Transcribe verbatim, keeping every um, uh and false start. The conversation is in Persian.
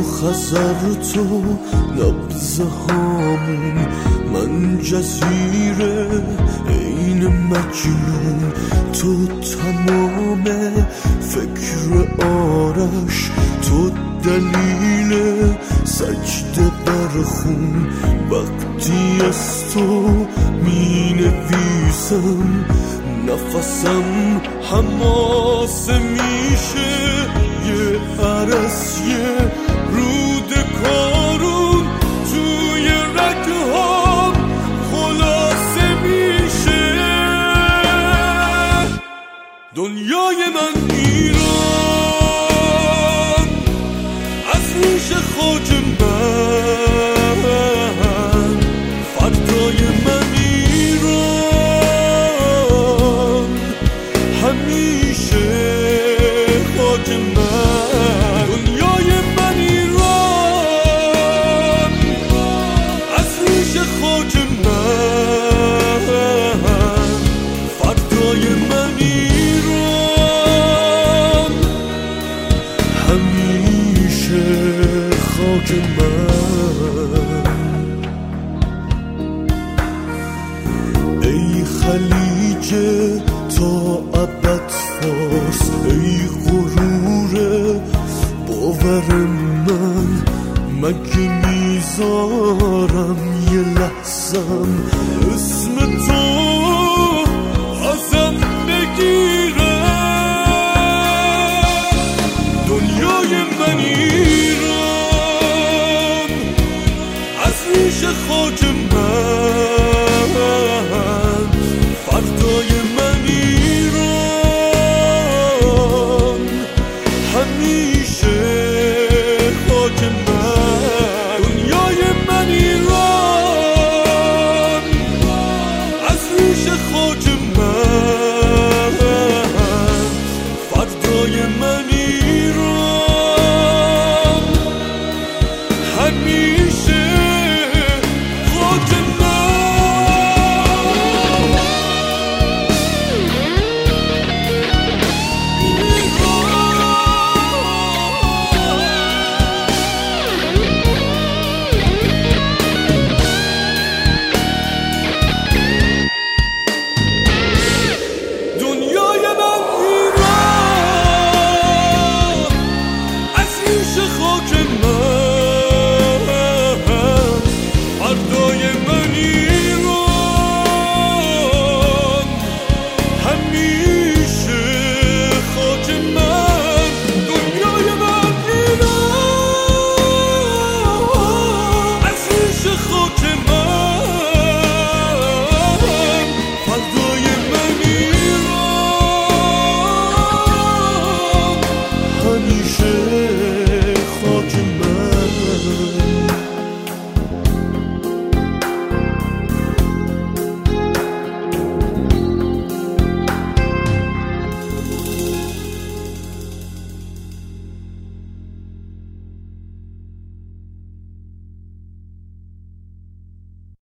خزر تو نبض هامون، من جزیره این مجنون، تو تمام فکر آرش، تو دلیل سجده بر خون. وقتی از تو می نویسم نفسم حماسه میشه، یه عرص یه رود کارون توی رگهام خلاصه میشه. دنیای من ایران، از ریش خاک من، فردای من ایران، همیشه خاک من. دنیای من ایران، از ریش خاک من، فردای من ایران، همیشه خاک من. ای خلیج تا ابد فارس، ای غرور باور من، مگه میذارم یه لحظم اسم تو ازم بگیره. دنیای من ایران، از ریش خاک من، فردای من ایران، همیشه خاک من. دنیای من ایران، از ریش خاک من، فردای من ایران، همیشه